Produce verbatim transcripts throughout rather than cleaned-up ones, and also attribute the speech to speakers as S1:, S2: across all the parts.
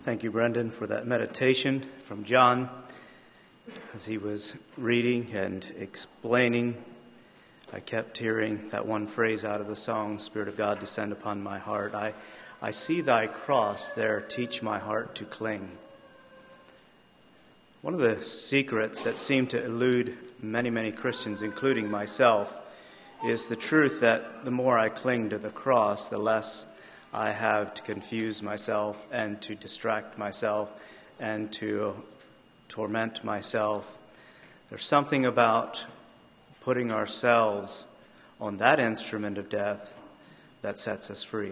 S1: Thank you, Brendan, for that meditation from John as he was reading and explaining. I kept hearing that one phrase out of the song, Spirit of God, descend upon my heart. I, I see thy cross there, teach my heart to cling. One of the secrets that seem to elude many, many Christians, including myself, is the truth that the more I cling to the cross, the less I have to confuse myself and to distract myself and to torment myself. There's something about putting ourselves on that instrument of death that sets us free.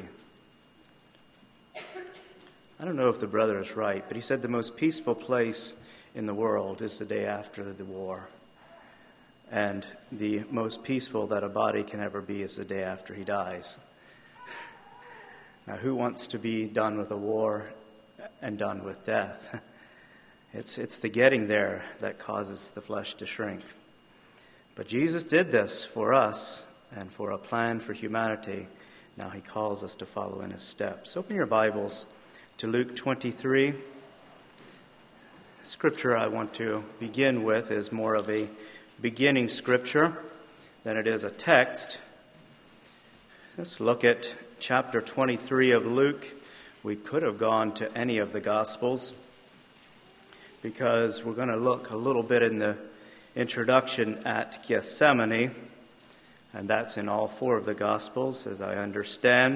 S1: I don't know if the brother is right, but he said the most peaceful place in the world is the day after the war. And the most peaceful that a body can ever be is the day after he dies. Now, who wants to be done with a war and done with death? It's, it's the getting there that causes the flesh to shrink. But Jesus did this for us and for a plan for humanity. Now he calls us to follow in his steps. Open your Bibles to Luke twenty-three. The scripture I want to begin with is more of a beginning scripture than it is a text. Let's look at chapter twenty-three of Luke. We could have gone to any of the Gospels because we're going to look a little bit in the introduction at Gethsemane, and that's in all four of the Gospels, as I understand.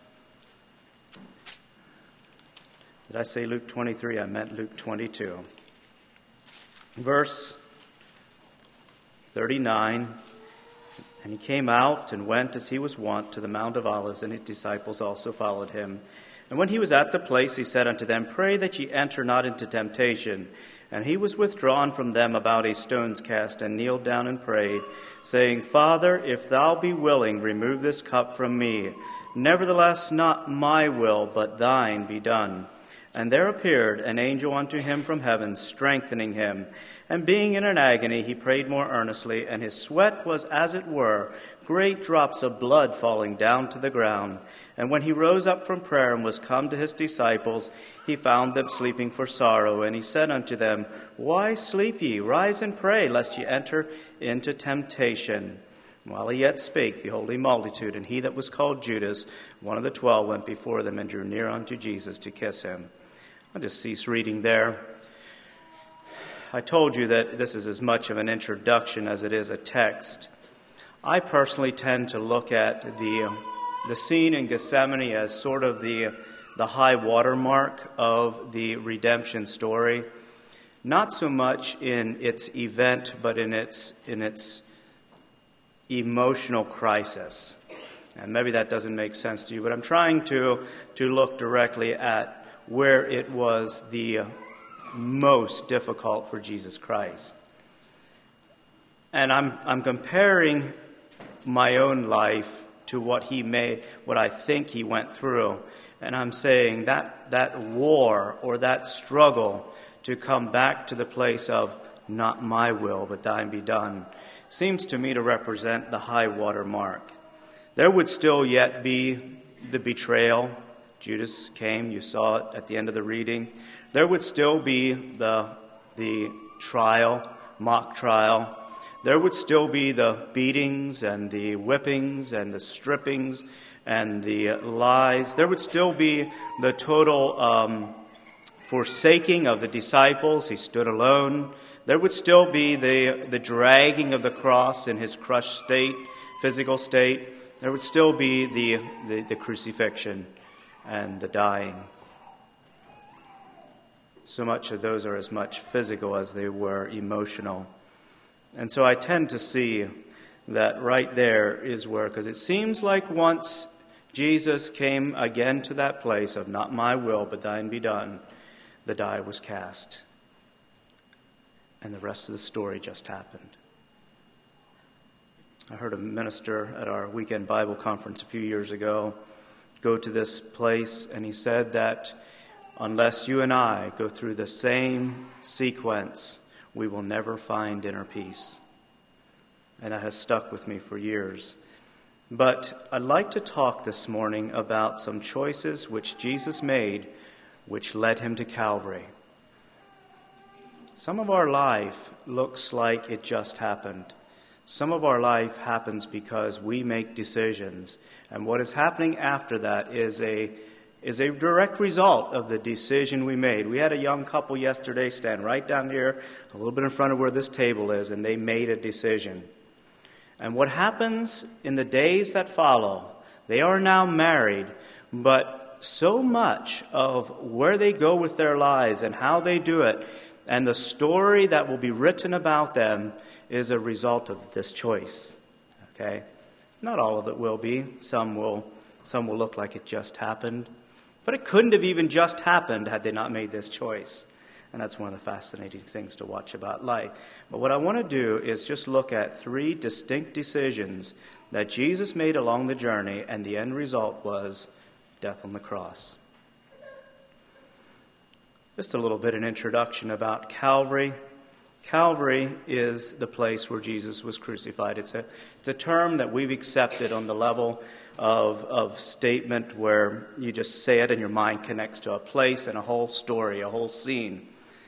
S1: Did I say Luke twenty-three? I meant Luke twenty-two. Verse thirty-nine. And he came out and went as he was wont to the Mount of Olives, and his disciples also followed him. And when he was at the place, he said unto them, Pray that ye enter not into temptation. And he was withdrawn from them about a stone's cast, and kneeled down and prayed, saying, Father, if thou be willing, remove this cup from me. Nevertheless, not my will, but thine be done. And there appeared an angel unto him from heaven, strengthening him. And being in an agony, he prayed more earnestly, and his sweat was, as it were, great drops of blood falling down to the ground. And when he rose up from prayer and was come to his disciples, he found them sleeping for sorrow. And he said unto them, Why sleep ye? Rise and pray, lest ye enter into temptation. And while he yet spake, behold, a multitude, and he that was called Judas, one of the twelve, went before them and drew near unto Jesus to kiss him. I'll just cease reading there. I told you that this is as much of an introduction as it is a text. I personally tend to look at the the scene in Gethsemane as sort of the the high watermark of the redemption story, not so much in its event, but in its in its emotional crisis. And maybe that doesn't make sense to you, but I'm trying to to look directly at where it was the most difficult for Jesus Christ. And I'm I'm comparing my own life to what he may, what I think he went through. And I'm saying that that war or that struggle to come back to the place of not my will, but thine be done, seems to me to represent the high water mark. There would still yet be the betrayal. Judas came, you saw it at the end of the reading. There would still be the, the trial, mock trial. There would still be the beatings and the whippings and the strippings and the lies. There would still be the total um, forsaking of the disciples. He stood alone. There would still be the, the dragging of the cross in his crushed state, physical state. There would still be the, the, the crucifixion and the dying. So much of those are as much physical as they were emotional. And so I tend to see that right there is where, because it seems like once Jesus came again to that place of not my will, but thine be done, the die was cast. And the rest of the story just happened. I heard a minister at our weekend Bible conference a few years ago go to this place, and he said that unless you and I go through the same sequence, we will never find inner peace. And that has stuck with me for years. But I'd like to talk this morning about some choices which Jesus made which led him to Calvary. Some of our life looks like it just happened. Some of our life happens because we make decisions, and what is happening after that is a is a direct result of the decision we made. We had a young couple yesterday stand right down here, a little bit in front of where this table is, and they made a decision. And what happens in the days that follow, they are now married, but so much of where they go with their lives and how they do it, and the story that will be written about them is a result of this choice. Okay? Not all of it will be. Some will, some will look like it just happened. But it couldn't have even just happened had they not made this choice. And that's one of the fascinating things to watch about life. But what I want to do is just look at three distinct decisions that Jesus made along the journey, and the end result was death on the cross. Just a little bit of an introduction about Calvary. Calvary is the place where Jesus was crucified. It's a, it's a term that we've accepted on the level of, of statement where you just say it and your mind connects to a place and a whole story, a whole scene.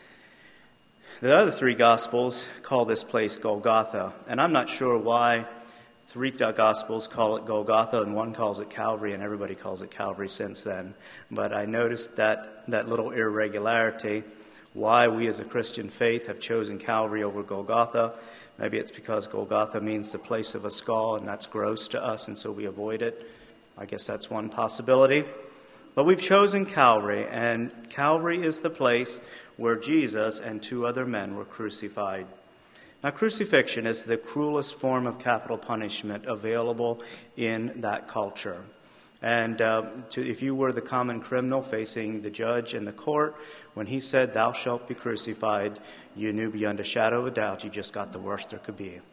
S1: The other three Gospels call this place Golgotha, and I'm not sure why three Gospels call it Golgotha and one calls it Calvary, and everybody calls it Calvary since then. But I noticed that, that little irregularity. Why we as a Christian faith have chosen Calvary over Golgotha. Maybe it's because Golgotha means the place of a skull, and that's gross to us, and so we avoid it. I guess that's one possibility. But we've chosen Calvary, and Calvary is the place where Jesus and two other men were crucified. Now, crucifixion is the cruelest form of capital punishment available in that culture. And uh, to, if you were the common criminal facing the judge in the court, when he said, "Thou shalt be crucified," you knew beyond a shadow of a doubt you just got the worst there could be.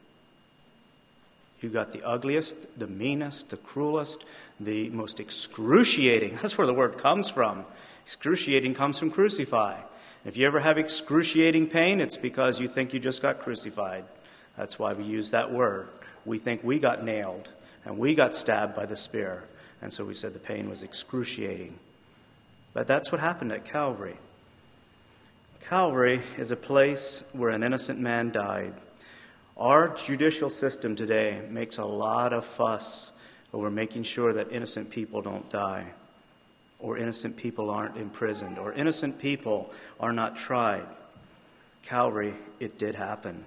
S1: You got the ugliest, the meanest, the cruelest, the most excruciating. That's where the word comes from. Excruciating comes from crucify. If you ever have excruciating pain, it's because you think you just got crucified. That's why we use that word. We think we got nailed and we got stabbed by the spear. And so we said the pain was excruciating. But that's what happened at Calvary. Calvary is a place where an innocent man died. Our judicial system today makes a lot of fuss over making sure that innocent people don't die, or innocent people aren't imprisoned, or innocent people are not tried. Calvary, it did happen.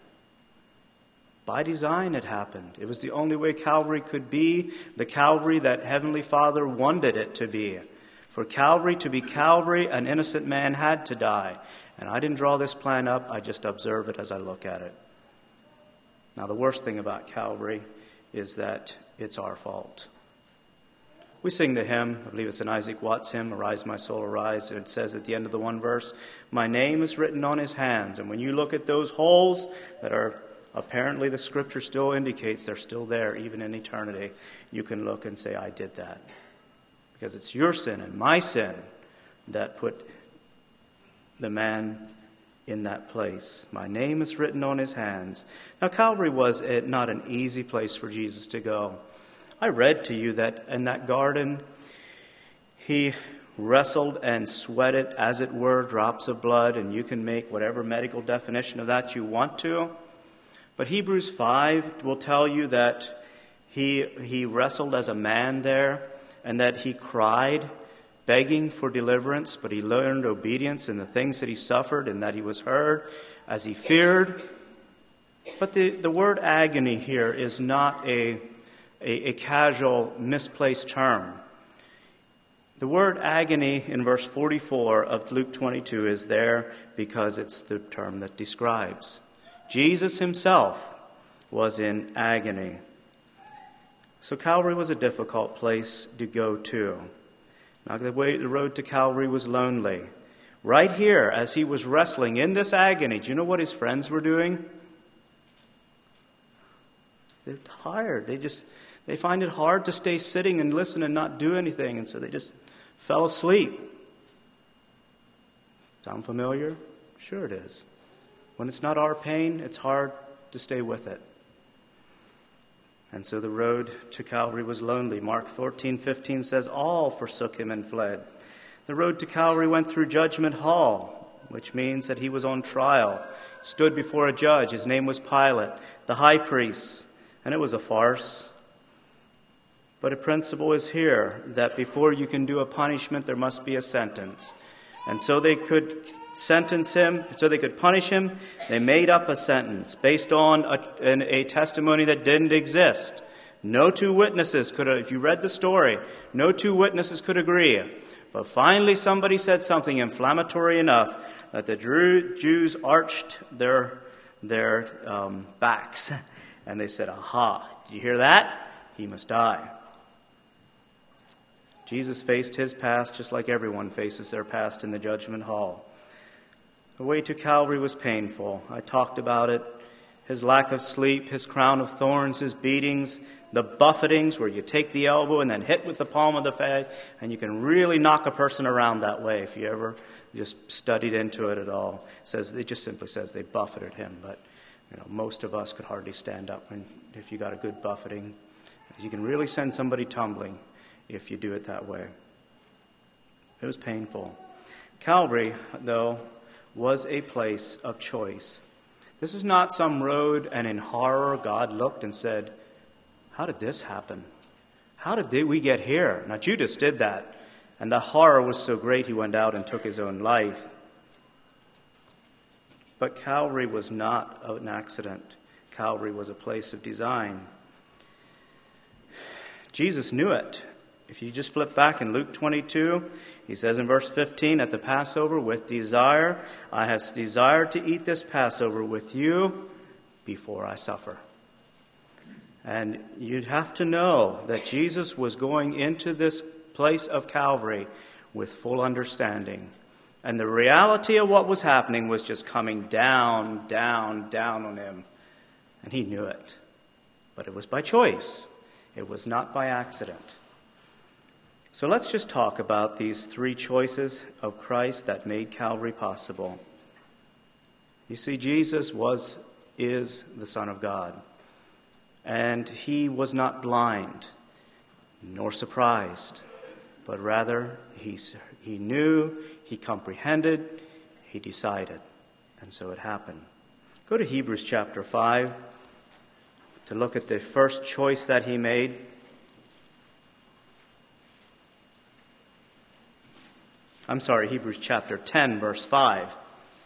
S1: By design, it happened. It was the only way Calvary could be the Calvary that Heavenly Father wanted it to be. For Calvary to be Calvary, an innocent man had to die. And I didn't draw this plan up, I just observe it as I look at it. Now, the worst thing about Calvary is that it's our fault. We sing the hymn, I believe it's an Isaac Watts hymn, "Arise, my soul, arise." And it says at the end of the one verse, "My name is written on his hands." And when you look at those holes that are apparently the Scripture still indicates they're still there, even in eternity, you can look and say, "I did that." Because it's your sin and my sin that put the man in that place. My name is written on his hands. Now, Calvary was a, not an easy place for Jesus to go. I read to you that in that garden, he wrestled and sweated, as it were, drops of blood, and you can make whatever medical definition of that you want to. But Hebrews five will tell you that he, he wrestled as a man there, and that he cried, begging for deliverance, but he learned obedience in the things that he suffered, and that he was heard as he feared. But the, the word agony here is not a, a, a casual, misplaced term. The word agony in verse forty-four of Luke twenty-two is there because it's the term that describes. Jesus himself was in agony. So Calvary was a difficult place to go to. Now, the way the road to Calvary was lonely. Right here, as he was wrestling in this agony, do you know what his friends were doing? They're tired. They just, they find it hard to stay sitting and listen and not do anything, and so they just fell asleep. Sound familiar? Sure it is. When it's not our pain, it's hard to stay with it. And so the road to Calvary was lonely. Mark fourteen fifteen says, all forsook him and fled. The road to Calvary went through Judgment Hall, which means that he was on trial, stood before a judge. His name was Pilate, the high priest, and it was a farce. But a principle is here that before you can do a punishment, there must be a sentence. And so they could sentence him, so they could punish him. They made up a sentence based on a, an, a testimony that didn't exist. No two witnesses could, if you read the story, no two witnesses could agree. But finally somebody said something inflammatory enough that the Jews arched their, their um, backs. And they said, aha, did you hear that? He must die. Jesus faced his past just like everyone faces their past in the judgment hall. The way to Calvary was painful. I talked about it. His lack of sleep, his crown of thorns, his beatings, the buffetings where you take the elbow and then hit with the palm of the face, and you can really knock a person around that way if you ever just studied into it at all. It says, it just simply says they buffeted him, but you know, most of us could hardly stand up when, if you got a good buffeting. You can really send somebody tumbling if you do it that way. It was painful. Calvary, though, was a place of choice. This is not some road, and in horror God looked and said, how did this happen? How did we get here? Now Judas did that, and the horror was so great he went out and took his own life. But Calvary was not an accident. Calvary was a place of design. Jesus knew it. If you just flip back in Luke twenty-two, he says in verse fifteen, at the Passover, with desire, I have desired to eat this Passover with you before I suffer. And you'd have to know that Jesus was going into this place of Calvary with full understanding. And the reality of what was happening was just coming down, down, down on him. And he knew it. But it was by choice. It was not by accident. So let's just talk about these three choices of Christ that made Calvary possible. You see, Jesus was, is the Son of God. And he was not blind, nor surprised, but rather he, he knew, he comprehended, he decided. And so it happened. Go to Hebrews chapter five to look at the first choice that he made. I'm sorry, Hebrews chapter ten, verse five.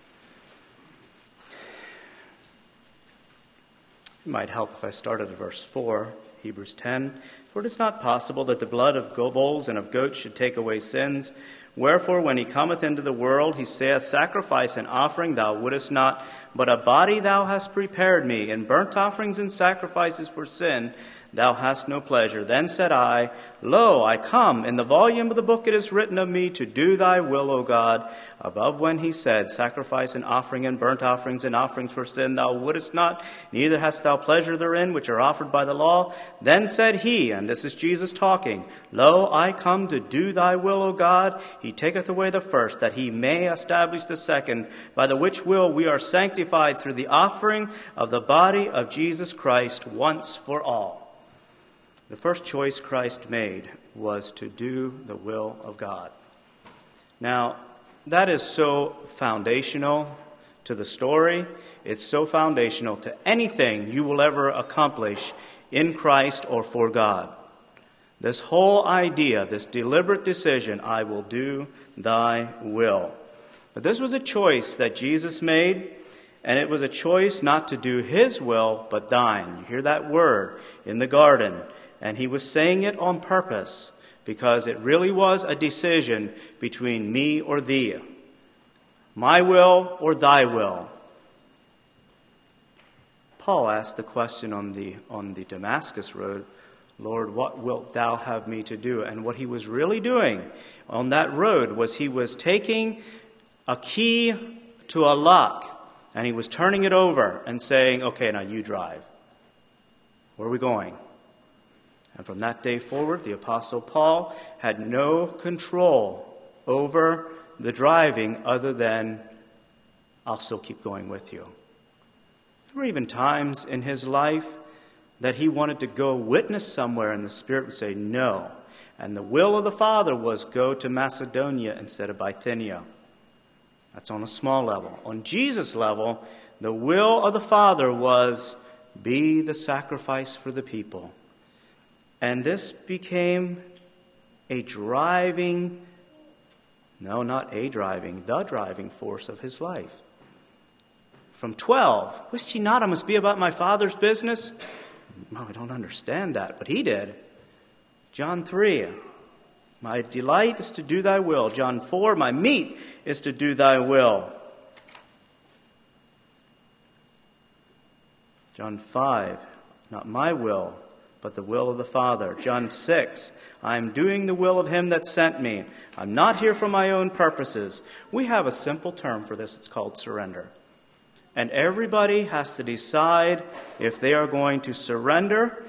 S1: It might help if I started at verse four, Hebrews ten. For it is not possible that the blood of bulls and of goats should take away sins. Wherefore, when he cometh into the world, he saith, sacrifice and offering thou wouldest not, but a body thou hast prepared me. In burnt offerings and sacrifices for sin thou hast no pleasure. Then said I, Lo, I come. In the volume of the book it is written of me to do thy will, O God. Above when he said, sacrifice and offering and burnt offerings and offerings for sin thou wouldest not, neither hast thou pleasure therein, which are offered by the law. Then said he, and this is Jesus talking, Lo, I come to do thy will, O God. He taketh away the first, that he may establish the second, by the which will we are sanctified through the offering of the body of Jesus Christ once for all. The first choice Christ made was to do the will of God. Now, that is so foundational to the story. It's so foundational to anything you will ever accomplish in Christ or for God. This whole idea, this deliberate decision, I will do thy will. But this was a choice that Jesus made, and it was a choice not to do his will, but thine. You hear that word in the garden. And he was saying it on purpose because it really was a decision between me or thee. My will or thy will. Paul asked the question on the, on the Damascus road, Lord, what wilt thou have me to do? And what he was really doing on that road was he was taking a key to a lock and he was turning it over and saying, okay, now you drive. Where are we going? And from that day forward, the Apostle Paul had no control over the driving other than, I'll still keep going with you. There were even times in his life that he wanted to go witness somewhere and the Spirit would say, no. And the will of the Father was go to Macedonia instead of Bithynia. That's on a small level. On Jesus' level, the will of the Father was be the sacrifice for the people. And this became a driving, no, not a driving, the driving force of his life. From twelve, wist ye not I must be about my Father's business? Well, I don't understand that, but he did. John three, my delight is to do thy will. John four, my meat is to do thy will. John five, not my will, but the will of the Father. John six, I am doing the will of him that sent me. I'm not here for my own purposes. We have a simple term for this. It's called surrender. And everybody has to decide if they are going to surrender,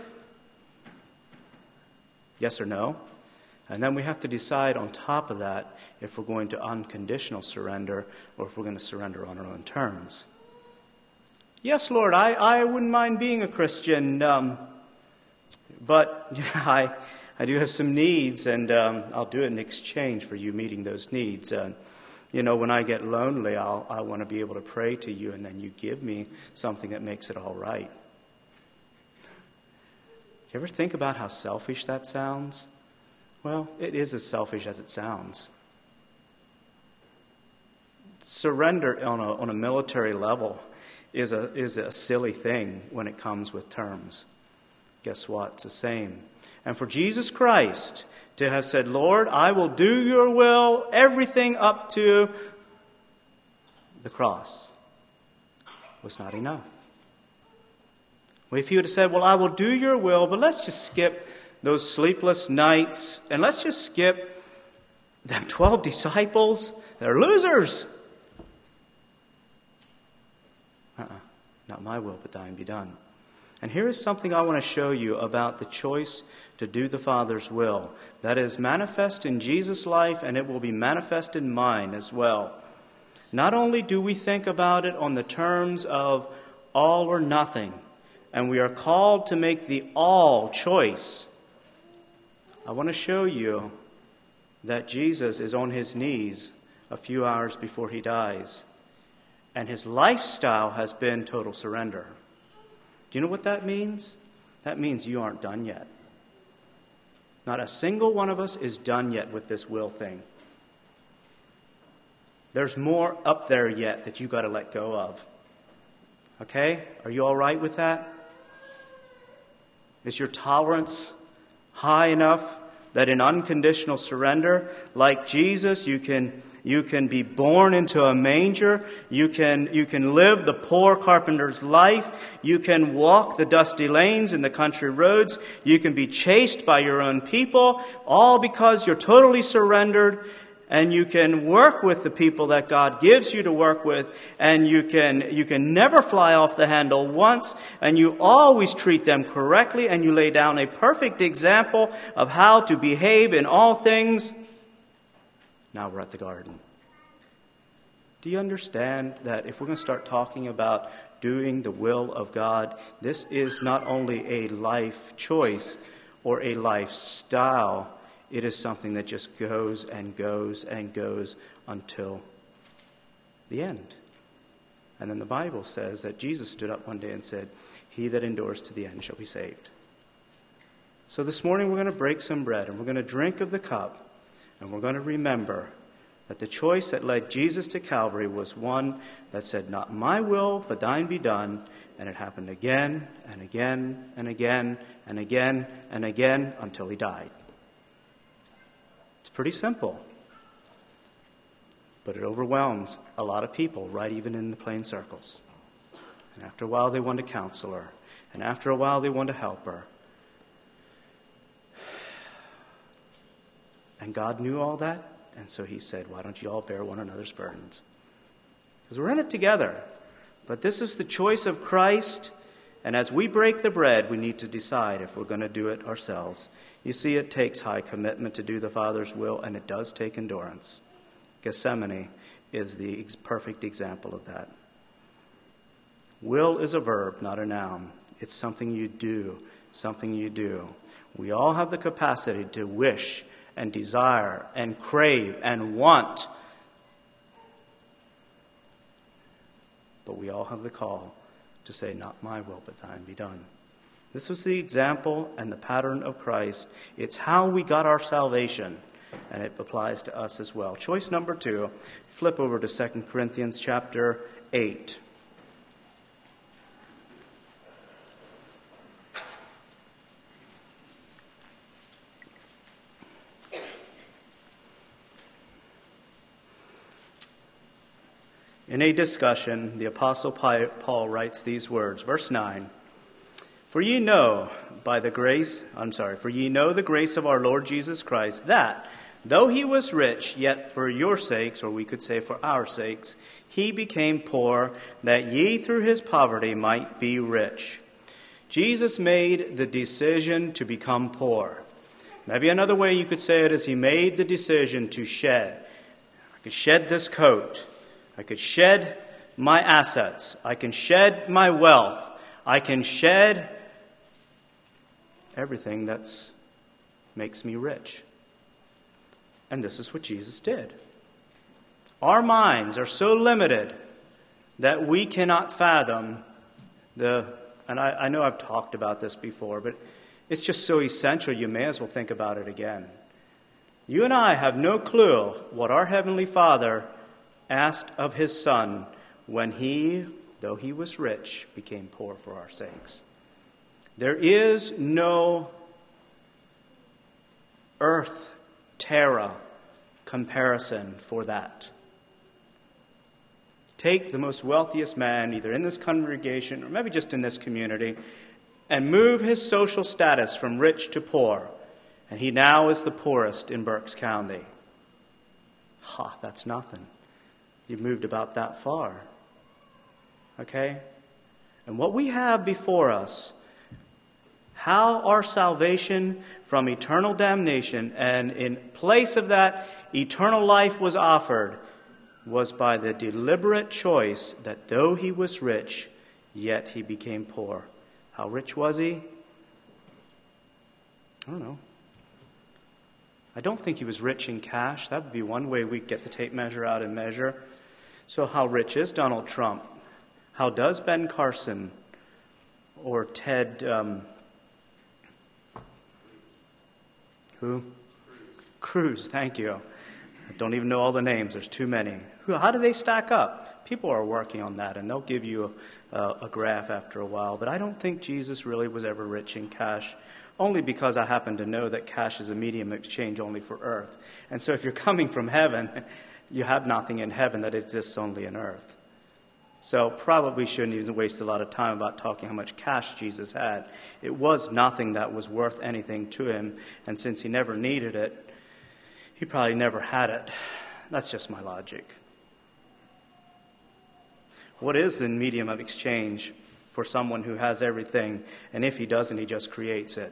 S1: yes or no. And then we have to decide on top of that if we're going to unconditional surrender or if we're going to surrender on our own terms. Yes, Lord, I, I wouldn't mind being a Christian, um, but you know, I, I do have some needs, and um, I'll do it in exchange for you meeting those needs. Uh, you know, when I get lonely, I'll, I want to be able to pray to you, and then you give me something that makes it all right. You ever think about how selfish that sounds? Well, it is as selfish as it sounds. Surrender on a, on a military level is a, is a silly thing when it comes with terms. Guess what? It's the same. And for Jesus Christ to have said, Lord, I will do your will, everything up to the cross, was not enough. Well, if he would have said, well, I will do your will, but let's just skip those sleepless nights, and let's just skip them twelve disciples. They're losers. Uh-uh. Not my will, but thine be done. And here is something I want to show you about the choice to do the Father's will. That is manifest in Jesus' life, and it will be manifest in mine as well. Not only do we think about it on the terms of all or nothing, and we are called to make the all choice, I want to show you that Jesus is on his knees a few hours before he dies, and his lifestyle has been total surrender. Do you know what that means? That means you aren't done yet. Not a single one of us is done yet with this will thing. There's more up there yet that you got to let go of. Okay? Are you all right with that? Is your tolerance high enough that in unconditional surrender, like Jesus, you can you can be born into a manger, you can you can live the poor carpenter's life, you can walk the dusty lanes in the country roads, you can be chased by your own people, all because you're totally surrendered, and you can work with the people that God gives you to work with, and you can you can never fly off the handle once, and you always treat them correctly, and you lay down a perfect example of how to behave in all things. Now we're at the garden. Do you understand that if we're going to start talking about doing the will of God, this is not only a life choice or a lifestyle, it is something that just goes and goes and goes until the end. And then the Bible says that Jesus stood up one day and said, he that endures to the end shall be saved. So this morning we're going to break some bread and we're going to drink of the cup, and we're going to remember that the choice that led Jesus to Calvary was one that said, not my will, but thine be done. And it happened again and again and again and again and again until he died. It's pretty simple. But it overwhelms a lot of people, right even in the plain circles. And after a while they want a counselor. And after a while they want a helper. And God knew all that, and so he said, why don't you all bear one another's burdens? Because we're in it together. But this is the choice of Christ, and as we break the bread, we need to decide if we're going to do it ourselves. You see, it takes high commitment to do the Father's will, and it does take endurance. Gethsemane is the perfect example of that. Will is a verb, not a noun. It's something you do, something you do. We all have the capacity to wish and desire and crave and want. But we all have the call to say, not my will, but thine be done. This was the example and the pattern of Christ. It's how we got our salvation, and it applies to us as well. Choice number two, flip over to Second Corinthians chapter eight. In a discussion, the Apostle Paul writes these words, verse nine, For ye know by the grace, I'm sorry, for ye know the grace of our Lord Jesus Christ, that, though he was rich, yet for your sakes, or we could say for our sakes, he became poor, that ye through his poverty might be rich. Jesus made the decision to become poor. Maybe another way you could say it is he made the decision to shed. I could shed this coat. I could shed my assets. I can shed my wealth. I can shed everything that makes me rich. And this is what Jesus did. Our minds are so limited that we cannot fathom the, and I, I know I've talked about this before, but it's just so essential you may as well think about it again. You and I have no clue what our Heavenly Father asked of his Son when he, though he was rich, became poor for our sakes. There is no earth terra comparison for that. Take the most wealthiest man, either in this congregation or maybe just in this community, and move his social status from rich to poor, and he now is the poorest in Berks County. Ha, that's nothing. You've moved about that far. Okay? And what we have before us, how our salvation from eternal damnation and in place of that, eternal life was offered, was by the deliberate choice that though he was rich, yet he became poor. How rich was he? I don't know. I don't think he was rich in cash. That would be one way we get the tape measure out and measure. So how rich is Donald Trump? How does Ben Carson or Ted, um, who? Cruz, thank you. I don't even know all the names. There's too many. How do they stack up? People are working on that, and they'll give you a, a graph after a while. But I don't think Jesus really was ever rich in cash, only because I happen to know that cash is a medium of exchange only for earth. And so if you're coming from heaven, you have nothing in heaven that exists only in earth. So probably shouldn't even waste a lot of time about talking how much cash Jesus had. It was nothing that was worth anything to him, and since he never needed it, he probably never had it. That's just my logic. What is the medium of exchange for someone who has everything, and if he doesn't, he just creates it?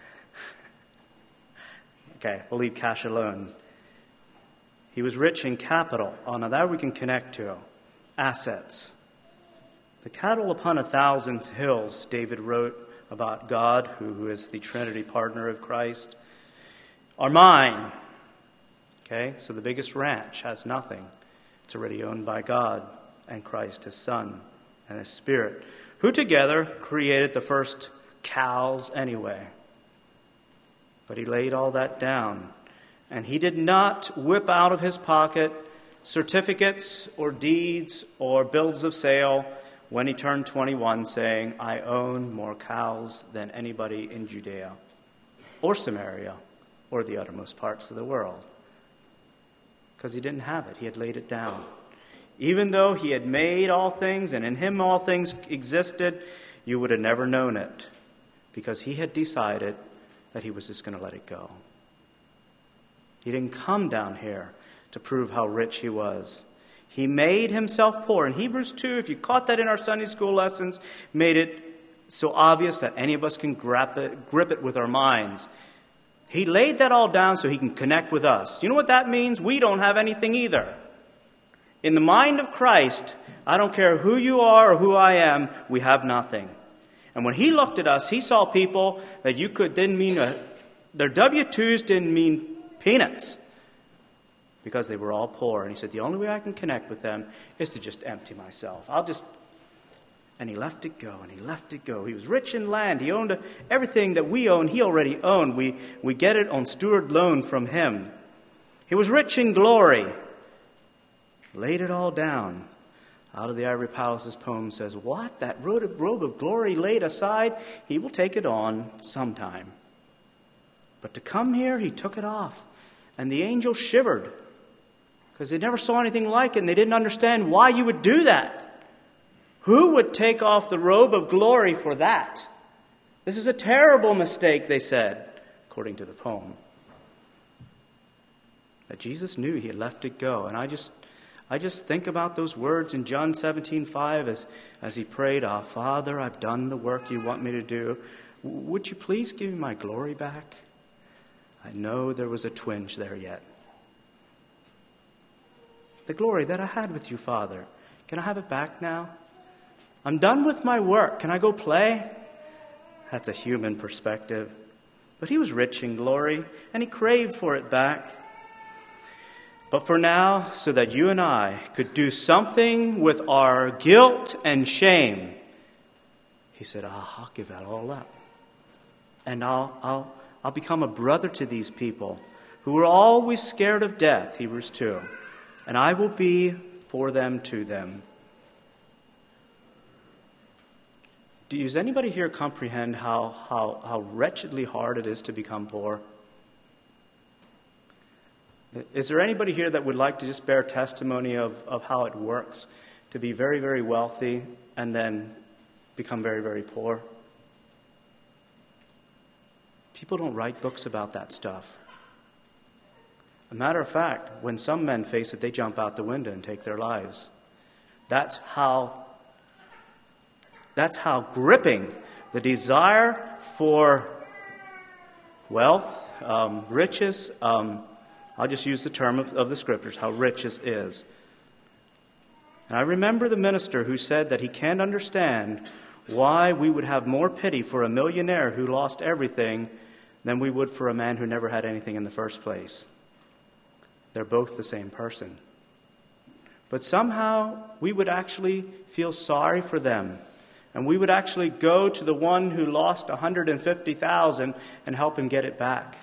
S1: Okay, we'll leave cash alone. He was rich in capital. Oh, now that we can connect to. Assets. The cattle upon a thousand hills, David wrote about God, who is the Trinity partner of Christ, are mine. Okay, so the biggest ranch has nothing. It's already owned by God and Christ, his Son, and his Spirit, who together created the first cows anyway. But he laid all that down. And he did not whip out of his pocket certificates or deeds or bills of sale when he turned twenty-one, saying, I own more cows than anybody in Judea or Samaria or the uttermost parts of the world. Because he didn't have it. He had laid it down. Even though he had made all things and in him all things existed, you would have never known it, because he had decided that he was just going to let it go. He didn't come down here to prove how rich he was. He made himself poor. In Hebrews two, if you caught that in our Sunday school lessons, made it so obvious that any of us can grab it, grip it with our minds. He laid that all down so he can connect with us. You know what that means? We don't have anything either. In the mind of Christ, I don't care who you are or who I am, we have nothing. And when he looked at us, he saw people that you could didn't mean a, their W two's didn't mean peanuts because they were all poor. And he said, the only way I can connect with them is to just empty myself. I'll just... And he left it go, and he left it go. He was rich in land. He owned everything that we own, he already owned. We, we get it on steward loan from him. He was rich in glory. Laid it all down. Out of the Ivory Palace's poem says, what? That robe of glory laid aside? He will take it on sometime. But to come here, he took it off. And the angels shivered because they never saw anything like it, and they didn't understand why you would do that. Who would take off the robe of glory for that? This is a terrible mistake, they said, according to the poem. That Jesus knew he had left it go. And I just I just think about those words in John seventeen five as, as he prayed, "Ah, Father, I've done the work you want me to do. Would you please give me my glory back?" I know there was a twinge there yet. The glory that I had with you, Father, can I have it back now? I'm done with my work. Can I go play? That's a human perspective. But he was rich in glory, and he craved for it back. But for now, so that you and I could do something with our guilt and shame, he said, oh, I'll give that all up. And I'll, I'll, I'll become a brother to these people who were always scared of death, Hebrews two. And I will be for them to them. Does anybody here comprehend how, how, how wretchedly hard it is to become poor? Is there anybody here that would like to just bear testimony of, of how it works to be very, very wealthy and then become very, very poor? People don't write books about that stuff. A matter of fact, when some men face it, they jump out the window and take their lives. That's how That's how gripping the desire for wealth, um, riches, um, I'll just use the term of, of the scriptures, how riches is. And I remember the minister who said that he can't understand why we would have more pity for a millionaire who lost everything than we would for a man who never had anything in the first place. They're both the same person. But somehow we would actually feel sorry for them. And we would actually go to the one who lost one hundred fifty thousand dollars and help him get it back.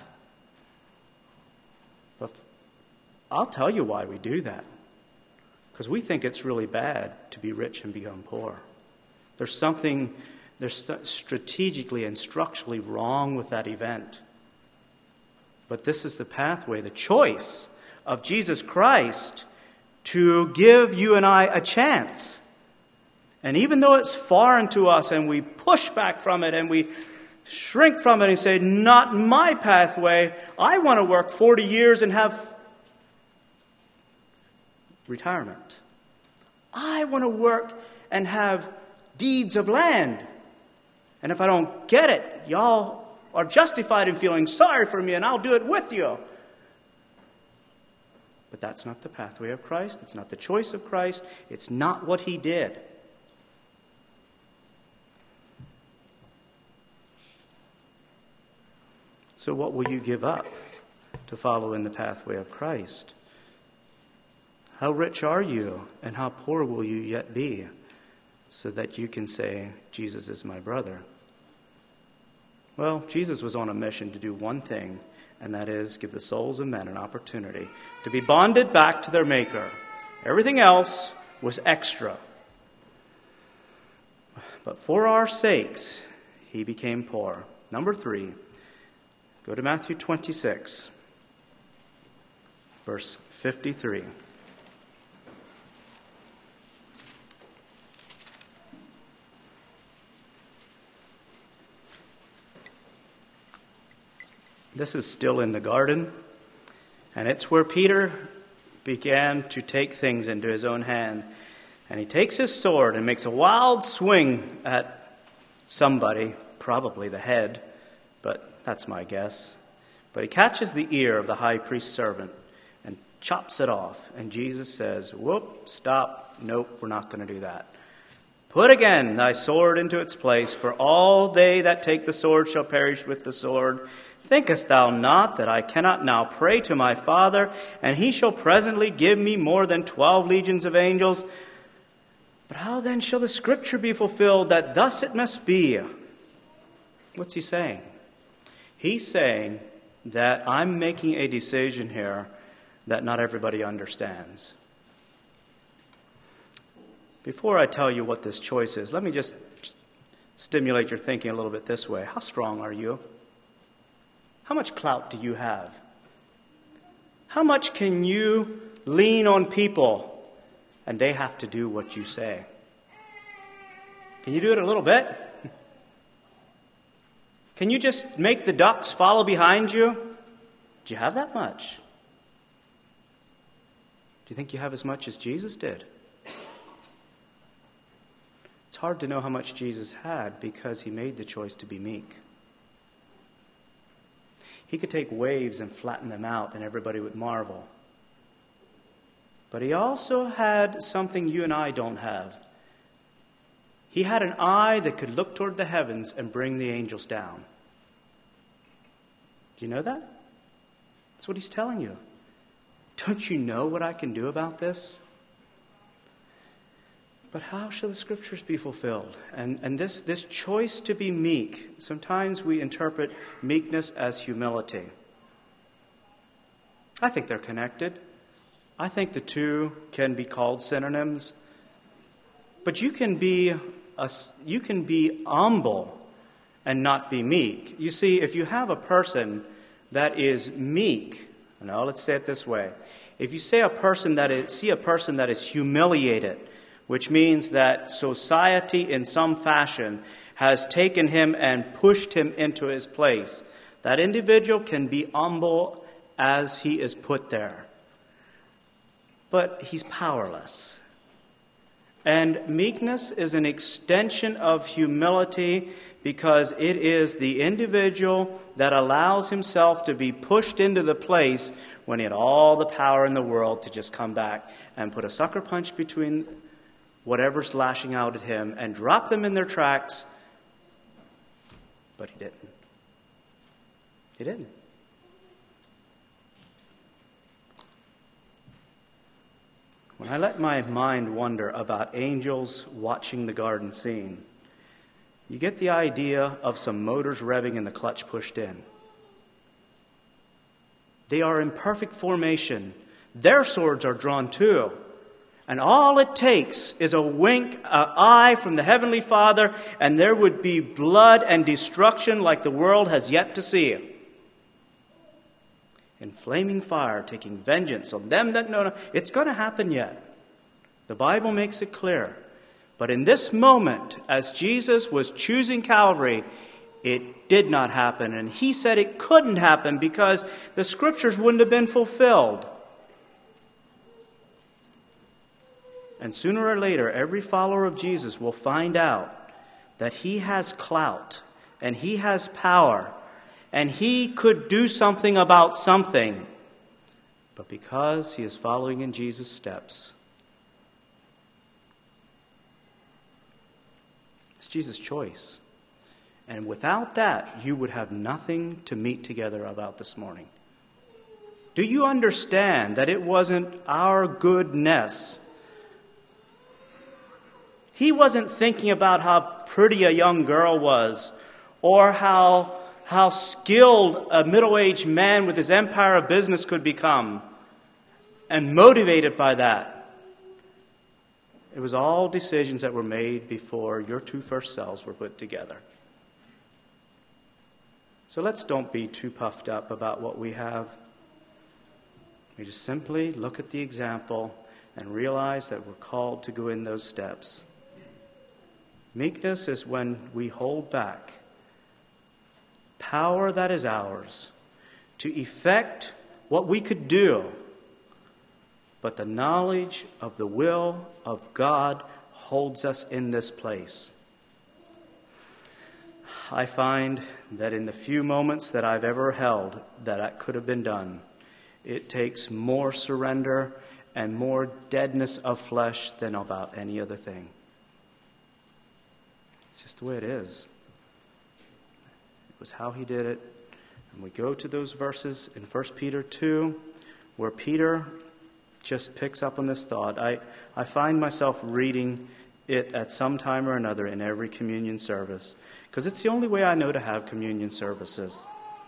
S1: But I'll tell you why we do that. Because we think it's really bad to be rich and become poor. There's something there's strategically and structurally wrong with that event. But this is the pathway, the choice of Jesus Christ to give you and I a chance. And even though it's foreign to us and we push back from it and we shrink from it and say, not my pathway, I want to work forty years and have retirement. I want to work and have deeds of land. And if I don't get it, y'all are justified in feeling sorry for me and I'll do it with you. But that's not the pathway of Christ. It's not the choice of Christ. It's not what he did. So what will you give up to follow in the pathway of Christ? How rich are you, and how poor will you yet be, so that you can say, Jesus is my brother? Well, Jesus was on a mission to do one thing, and that is give the souls of men an opportunity to be bonded back to their Maker. Everything else was extra. But for our sakes, he became poor. Number three. Go to Matthew twenty-six, verse fifty-three. This is still in the garden, and it's where Peter began to take things into his own hand. And he takes his sword and makes a wild swing at somebody, probably the head, but that's my guess. But he catches the ear of the high priest's servant and chops it off. And Jesus says, whoop, stop, nope, we're not going to do that. Put again thy sword into its place, for all they that take the sword shall perish with the sword. Thinkest thou not that I cannot now pray to my Father, and he shall presently give me more than twelve legions of angels? But how then shall the scripture be fulfilled, that thus it must be? What's he saying? He's saying that I'm making a decision here that not everybody understands. Before I tell you what this choice is, let me just stimulate your thinking a little bit this way. How strong are you? How much clout do you have? How much can you lean on people and they have to do what you say? Can you do it a little bit? Can you just make the ducks follow behind you? Do you have that much? Do you think you have as much as Jesus did? It's hard to know how much Jesus had because he made the choice to be meek. He could take waves and flatten them out and everybody would marvel. But he also had something you and I don't have. He had an eye that could look toward the heavens and bring the angels down. Do you know that? That's what he's telling you. Don't you know what I can do about this? But how shall the scriptures be fulfilled? And, and this, this choice to be meek, sometimes we interpret meekness as humility. I think they're connected. I think the two can be called synonyms. But you can be a, you can be humble and not be meek. You see, if you have a person that is meek, no, let's say it this way. If you say a person that is, see a person that is humiliated, which means that society in some fashion has taken him and pushed him into his place, that individual can be humble as he is put there. But he's powerless. And meekness is an extension of humility because it is the individual that allows himself to be pushed into the place when he had all the power in the world to just come back and put a sucker punch between whatever's lashing out at him and drop them in their tracks. But he didn't. He didn't. When I let my mind wander about angels watching the garden scene, you get the idea of some motors revving and the clutch pushed in. They are in perfect formation. Their swords are drawn too. And all it takes is a wink, an eye from the Heavenly Father, and there would be blood and destruction like the world has yet to see. In flaming fire, taking vengeance on them that know not. It's going to happen yet. The Bible makes it clear. But in this moment, as Jesus was choosing Calvary, it did not happen. And he said it couldn't happen because the scriptures wouldn't have been fulfilled. And sooner or later, every follower of Jesus will find out that he has clout and he has power and he could do something about something. But because he is following in Jesus' steps, it's Jesus' choice. And without that, you would have nothing to meet together about this morning. Do you understand that it wasn't our goodness? He wasn't thinking about how pretty a young girl was or how, how skilled a middle-aged man with his empire of business could become and motivated by that. It was all decisions that were made before your two first selves were put together. So let's don't be too puffed up about what we have. We just simply look at the example and realize that we're called to go in those steps. Meekness is when we hold back power that is ours to effect what we could do, but the knowledge of the will of God holds us in this place. I find that in the few moments that I've ever held that that could have been done, it takes more surrender and more deadness of flesh than about any other thing. It's just the way it is. It was how he did it. And we go to those verses in First Peter two, where Peter just picks up on this thought. I, I find myself reading it at some time or another in every communion service, because it's the only way I know to have communion services.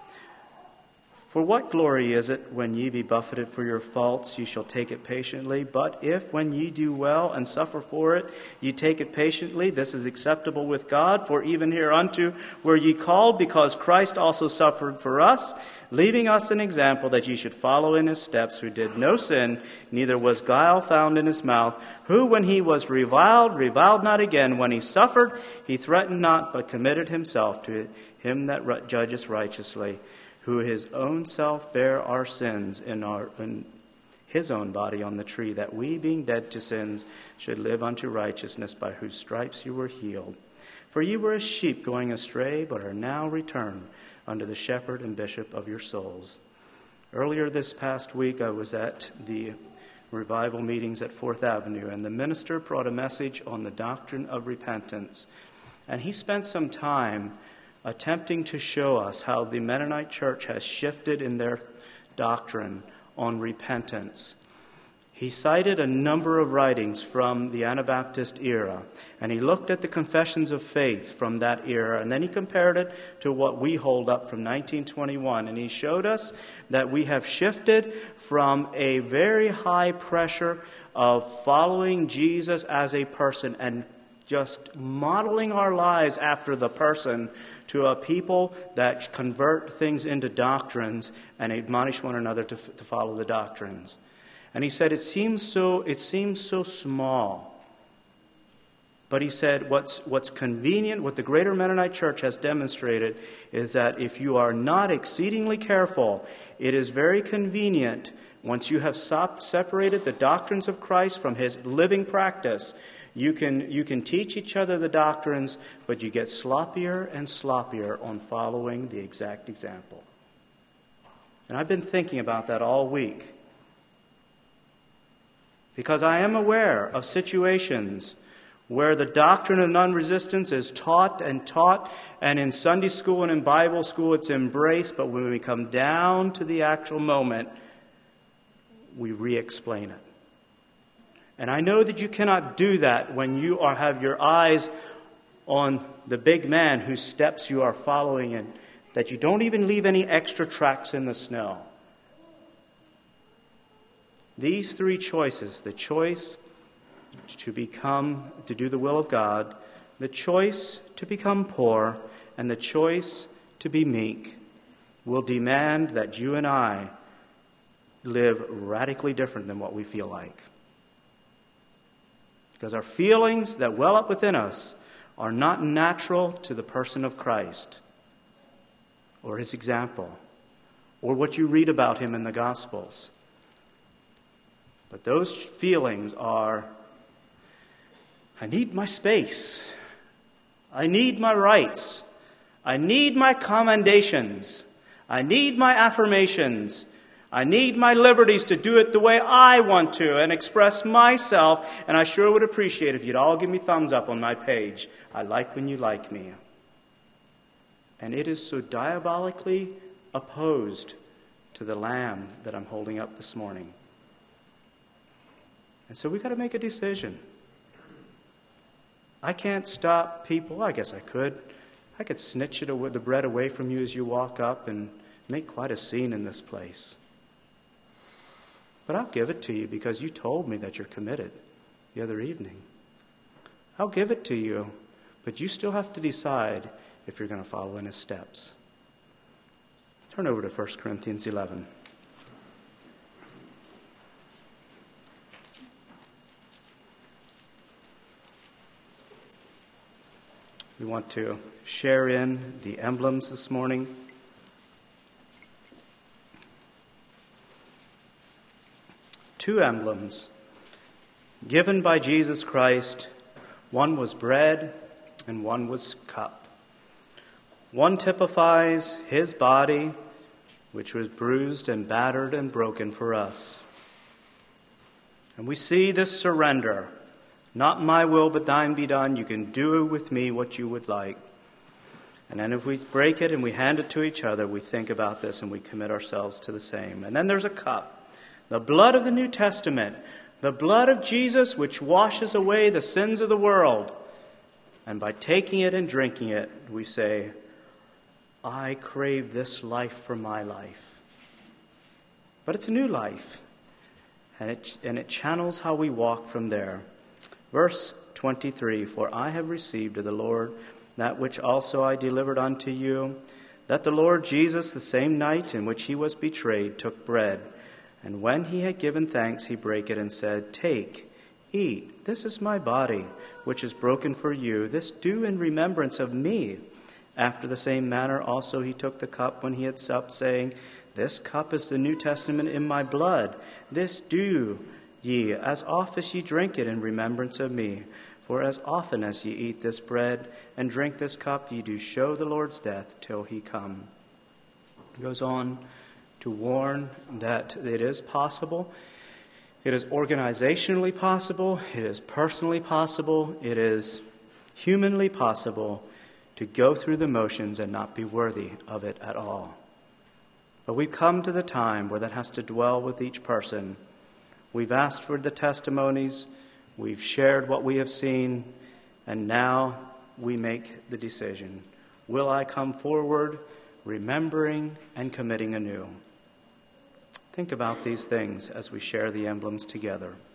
S1: For what glory is it when ye be buffeted for your faults, ye shall take it patiently? But if, when ye do well and suffer for it, ye take it patiently, this is acceptable with God. For even hereunto were ye called, because Christ also suffered for us, leaving us an example that ye should follow in his steps, who did no sin, neither was guile found in his mouth, who, when he was reviled, reviled not again. When he suffered, he threatened not, but committed himself to him that judgeth righteously, who his own self bare our sins in, our, in his own body on the tree, that we, being dead to sins, should live unto righteousness, by whose stripes you were healed. For ye were as sheep going astray, but are now returned unto the shepherd and bishop of your souls. Earlier this past week, I was at the revival meetings at Fourth Avenue, and the minister brought a message on the doctrine of repentance. And he spent some time attempting to show us how the Mennonite church has shifted in their doctrine on repentance. He cited a number of writings from the Anabaptist era, and he looked at the confessions of faith from that era, and then he compared it to what we hold up from nineteen twenty-one, and he showed us that we have shifted from a very high pressure of following Jesus as a person and just modeling our lives after the person, to a people that convert things into doctrines and admonish one another to, to follow the doctrines. And he said it seems so it seems so small. But he said what's what's convenient, what the Greater Mennonite Church has demonstrated, is that if you are not exceedingly careful, it is very convenient, once you have separated the doctrines of Christ from his living practice, You can you can teach each other the doctrines, but you get sloppier and sloppier on following the exact example. And I've been thinking about that all week, because I am aware of situations where the doctrine of non-resistance is taught and taught, and in Sunday school and in Bible school it's embraced, but when we come down to the actual moment, we re-explain it. And I know that you cannot do that when you are have your eyes on the big man whose steps you are following, and that you don't even leave any extra tracks in the snow. These three choices, the choice to become, to do the will of God, the choice to become poor, and the choice to be meek, will demand that you and I live radically different than what we feel like. Because our feelings that well up within us are not natural to the person of Christ or his example or what you read about him in the Gospels. But those feelings are, I need my space. I need my rights. I need my commendations. I need my affirmations. I need my liberties to do it the way I want to and express myself, and I sure would appreciate if you'd all give me thumbs up on my page. I like when you like me. And it is so diabolically opposed to the Lamb that I'm holding up this morning. And so we've got to make a decision. I can't stop people. I guess I could. I could snitch it away, the bread away from you as you walk up and make quite a scene in this place. But I'll give it to you because you told me that you're committed the other evening. I'll give it to you, but you still have to decide if you're going to follow in his steps. Turn over to First Corinthians eleven. We want to share in the emblems this morning. Two emblems given by Jesus Christ. One was bread and one was cup. One typifies his body, which was bruised and battered and broken for us. And we see this surrender Not my will, but thine be done. You can do with me what you would like. And then if we break it and we hand it to each other, we think about this and we commit ourselves to the same. And then there's a cup, the blood of the New Testament, the blood of Jesus, which washes away the sins of the world. And by taking it and drinking it, we say, I crave this life for my life. But it's a new life. And it, and it channels how we walk from there. Verse twenty-three, for I have received of the Lord that which also I delivered unto you, that the Lord Jesus, the same night in which he was betrayed, took bread. And when he had given thanks, he brake it and said, Take, eat, this is my body, which is broken for you. This do in remembrance of me. After the same manner also he took the cup when he had supped, saying, This cup is the New Testament in my blood. This do ye, as oft as ye drink it in remembrance of me. For as often as ye eat this bread and drink this cup, ye do show the Lord's death till he come. He goes on to warn that it is possible. It is organizationally possible. It is personally possible. It is humanly possible to go through the motions and not be worthy of it at all. But we've come to the time where that has to dwell with each person. We've asked for the testimonies. We've shared what we have seen. And now we make the decision. Will I come forward, remembering and committing anew? Think about these things as we share the emblems together.